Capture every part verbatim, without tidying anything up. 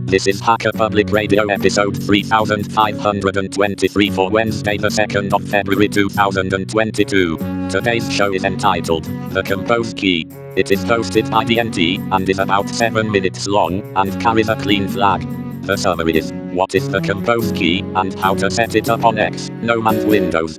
This is Hacker Public Radio episode three thousand five hundred twenty-three for Wednesday the second of February two thousand twenty-two. Today's show is entitled The Compose Key. It is hosted by D N T and is about seven minutes long and carries a clean flag. The summary is, what is the Compose Key and how to set it up on X, GNOME and Windows.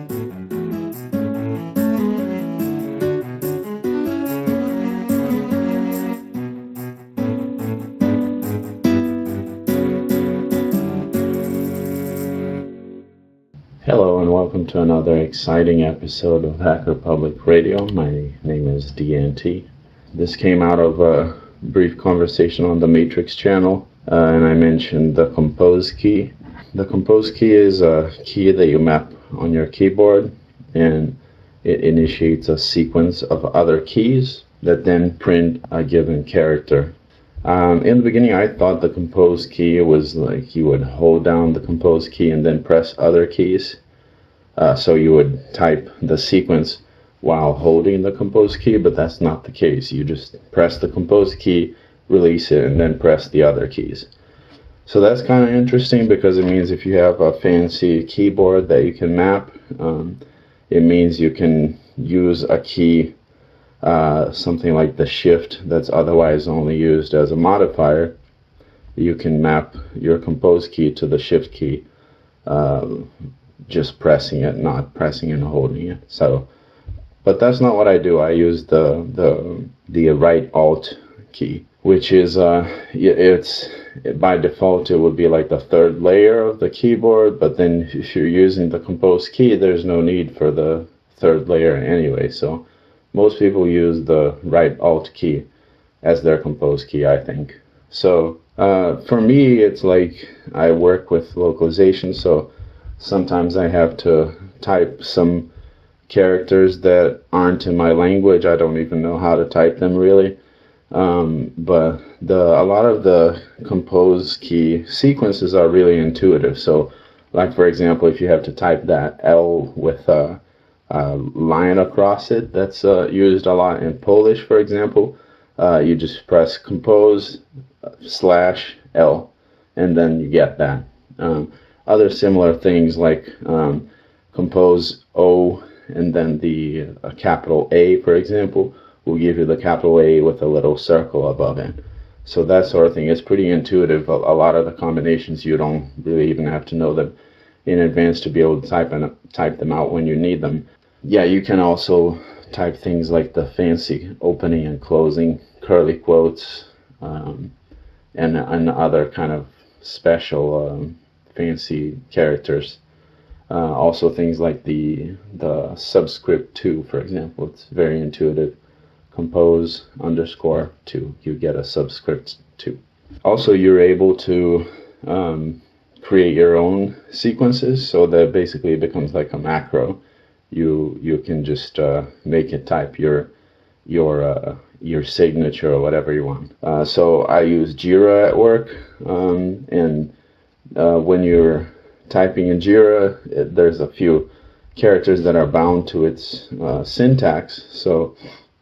Hello and welcome to another exciting episode of Hacker Public Radio. My name is D N T. This came out of a brief conversation on the Matrix channel, uh, and I mentioned the Compose key. The Compose key is a key that you map on your keyboard, and it initiates a sequence of other keys that then print a given character. Um, in the beginning, I thought the Compose key was like you would hold down the Compose key and then press other keys. Uh, so you would type the sequence while holding the Compose key, but that's not the case. You just press the Compose key, release it, and then press the other keys. So that's kind of interesting because it means if you have a fancy keyboard that you can map, um, it means you can use a key, uh, something like the Shift that's otherwise only used as a modifier. You can map your Compose key to the Shift key, uh, just pressing it, not pressing and holding it. So, but that's not what I do. I use the the the right Alt key, which is uh, it's by default it would be like the third layer of the keyboard. But then if you're using the Compose key, there's no need for the third layer anyway. So most people use the right Alt key as their Compose key, I think. So uh, for me, it's like I work with localization, so sometimes I have to type some characters that aren't in my language. I don't even know how to type them really. Um, but the a lot of the Compose key sequences are really intuitive. So like for example, if you have to type that L with a, a line across it, that's uh, used a lot in Polish, for example. Uh, you just press Compose slash L and then you get that. Um, Other similar things like um, Compose O and then the uh, capital A, for example, will give you the capital A with a little circle above it. So that sort of thing is pretty intuitive. A, a lot of the combinations you don't really even have to know them in advance to be able to type and type them out when you need them. Yeah, you can also type things like the fancy opening and closing curly quotes um, and and other kind of special Um, fancy characters. Uh, also things like the the subscript two, for example. It's very intuitive. Compose underscore two, you get a subscript two. Also, you're able to um, create your own sequences, so that basically it becomes like a macro. You you can just uh, make it type your your uh, your signature or whatever you want. Uh, so I use Jira at work, um, and Uh, when you're typing in Jira, it, there's a few characters that are bound to its uh, syntax. So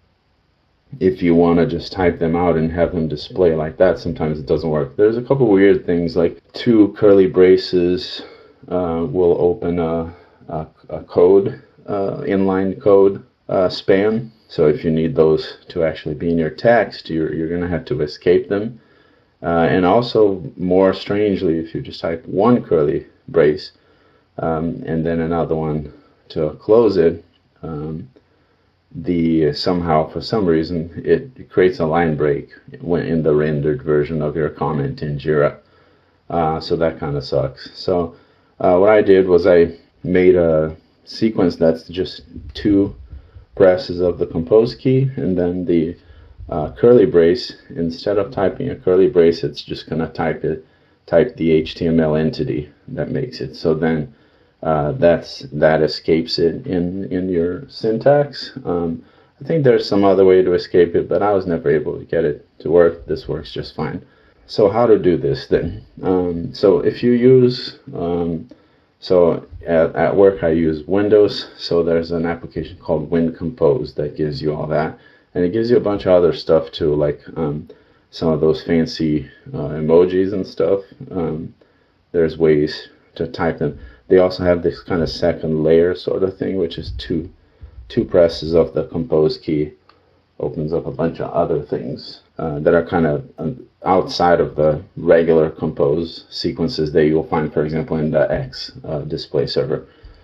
if you want to just type them out and have them display like that, sometimes it doesn't work. There's a couple weird things, like two curly braces uh, will open a, a, a code, uh, inline code uh, span. So if you need those to actually be in your text, you're, you're going to have to escape them. Uh, and also, more strangely, if you just type one curly brace um, and then another one to close it, um, the somehow, for some reason, it creates a line break when in the rendered version of your comment in Jira. Uh, so that kind of sucks. So uh, what I did was I made a sequence that's just two presses of the Compose key and then the Uh, curly brace. Instead of typing a curly brace, it's just going to type it, type the H T M L entity that makes it. So then uh, that's that escapes it in in your syntax. Um, I think there's some other way to escape it, but I was never able to get it to work. This works just fine. So how to do this then? Um, so if you use um, so at, at work I use Windows. So there's an application called WinCompose that gives you all that. And it gives you a bunch of other stuff too, like um, some of those fancy uh, emojis and stuff, um, there's ways to type them. They also have this kind of second layer sort of thing, which is two two presses of the compose key opens up a bunch of other things uh, that are kind of um, outside of the regular compose sequences that you'll find, for example, in the X uh, display server.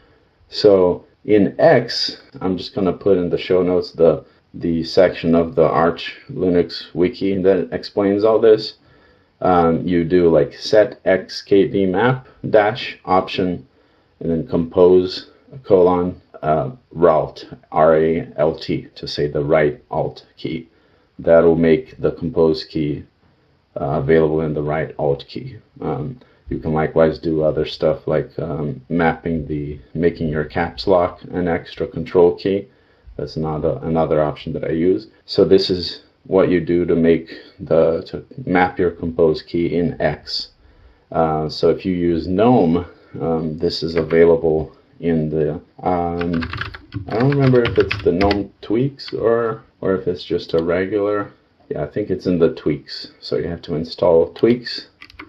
So in X, I'm just going to put in the show notes the the section of the Arch Linux wiki that explains all this. Um, you do like set xkd map dash option and then compose colon uh, ralt, R A L T, to say the right alt key. That will make the compose key uh, available in the right alt key. Um, you can likewise do other stuff like um, mapping the, making your caps lock an extra control key. That's another, another option that I use. So this is what you do to make the, to map your compose key in X. Uh, so if you use GNOME, um, this is available in the, um, I don't remember if it's the GNOME tweaks or, or if it's just a regular, yeah, I think it's in the tweaks. So you have to install tweaks,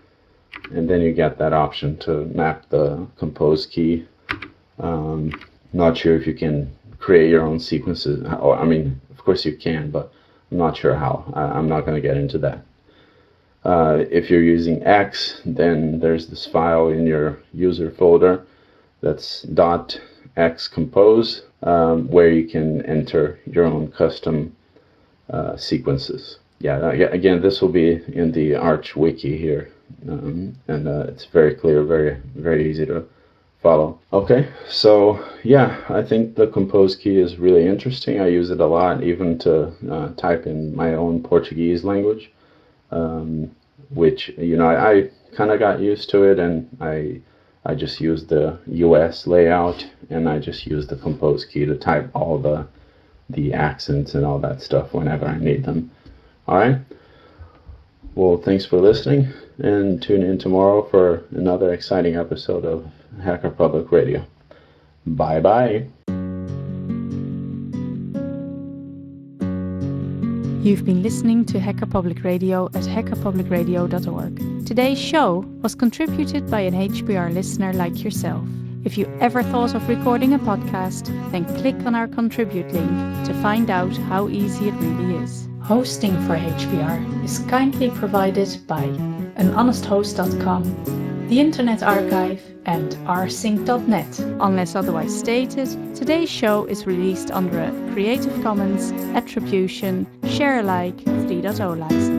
and then you get that option to map the compose key. Um, not sure if you can create your own sequences. Or, I mean, of course you can, but I'm not sure how. I, I'm not going to get into that. Uh, if you're using X, then there's this file in your user folder that's .xcompose, um, where you can enter your own custom uh, sequences. Yeah, again, this will be in the Arch wiki here, um, and uh, it's very clear, very, very easy to follow. Okay, so yeah, I think the compose key is really interesting. I use it a lot, even to uh, type in my own Portuguese language, um, which, you know, I, I kind of got used to it, and I I just use the U S layout, and I just use the compose key to type all the the accents and all that stuff whenever I need them. All right. Well, thanks for listening, and tune in tomorrow for another exciting episode of Hacker Public Radio. Bye bye. You've been listening to Hacker Public Radio at hacker public radio dot org. Today's show was contributed by an H P R listener like yourself. If you ever thought of recording a podcast, then click on our contribute link to find out how easy it really is. Hosting for H P R is kindly provided by an honest host dot com, the Internet Archive, and r sync dot net. Unless otherwise stated, today's show is released under a Creative Commons Attribution Share Alike three point oh license.